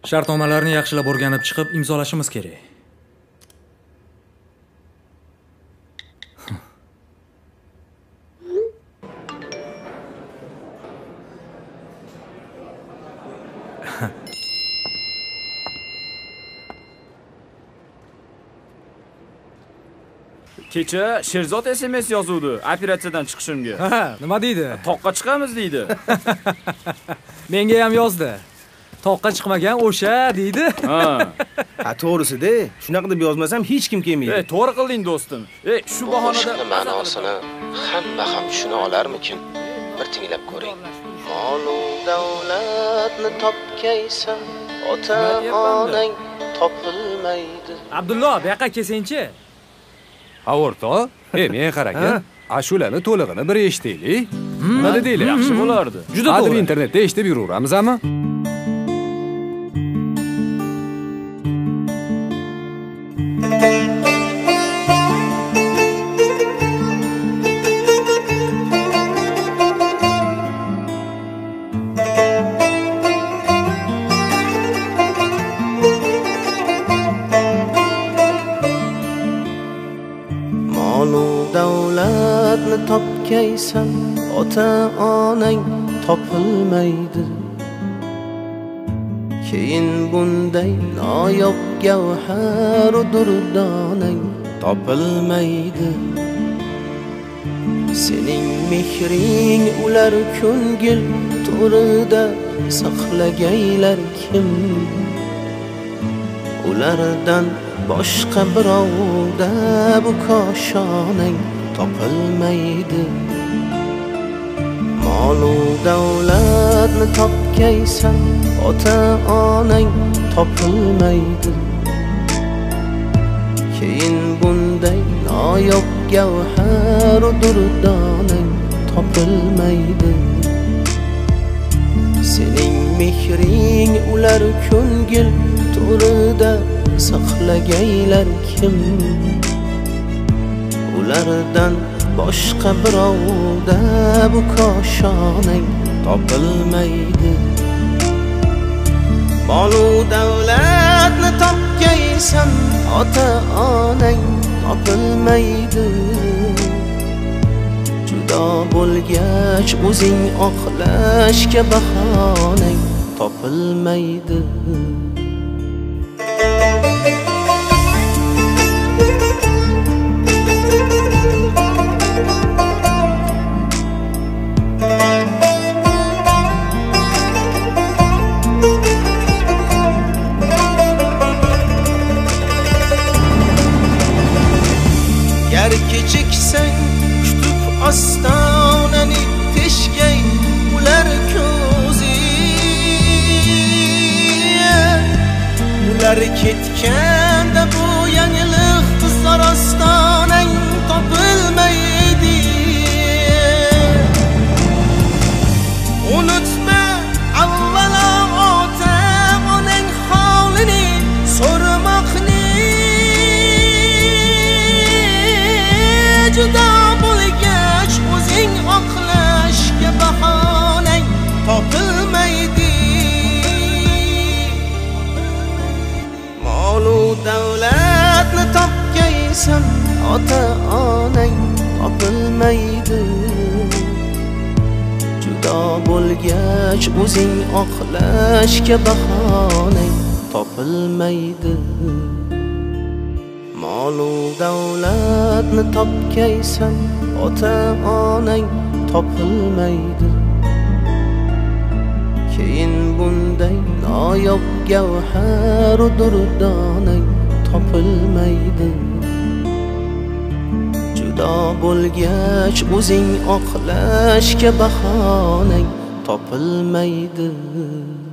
Shartnomalarni yaxshilab o'rganib chiqib, imzolashimiz kerak. Kecha Sherzod SMS yozuvdi operatsiyadan chiqishimga. Ha, nima deydi? Toqqa chiqamiz deydi. Menga ham yozdi. Toqqa chiqmagan o'sha deydi. Ha, to'g'risida, shunaqa deb yozmasam hech kim kelmaydi. To'g'ri qilding do'stim. Shu bahonada ma'nosini hamma ham tushuna olarmikin? Bir tinglab ko'ring. Mol-u davlatni topgaysan, ota-onang topilmaydi. Abdullo, bu yoqqa kelsangchi. Ha, o'rtoq, men qaraka. Ashulani to'lig'ini bir eshitaylik. Nima deylar? yaxshi bo'lardi. Juda to'g'ri. Hozir internetda eshitib yuraveramizmi? Davlatni topgaysan, ota-onang topilmaydi. Keyin bunday noyob gavhar durdonang topilmaydi. Sening mehring ular ko'ngil to'rida saqlagaylar kim? Ulardan boshqa birovda bu koshonang topilmaydi. Mol-u davlatni topgaysan, ota-onang topilmaydi. Keyin bunday noyob gavhar durdonang topilmaydi. Sening mehring ular ko'ngil to'rida saqlagaylar kim? Ulardan boshqa birovda bu koshonang topilmaydi. Mol-u davlatni topgaysan, ota-onang topilmaydi. Judo bo'lgach o'zing oqlashga bahonang topilmaydi. Kechiksang kutib ostonani teshgay ular ko'zi. Ular ketganda bu yangilik qizlar ostonang topilmaydi. Unutma avvalo ota-onang holini so'ramoqni. Judo bo'lgach o'zing oqlashga bahonang topilmaydi. Mol-u davlatni topgaysan, ota-onang topilmaydi. Judo bo'lgach o'zing oqlashga bahonang topilmaydi. Mol-u davlatni topgaysan, ota-onang topilmaydi. Keyin bunday noyob gavhar durdonang topilmaydi. Judo bo'lgach o'zing oqlashga bahonang topilmaydi.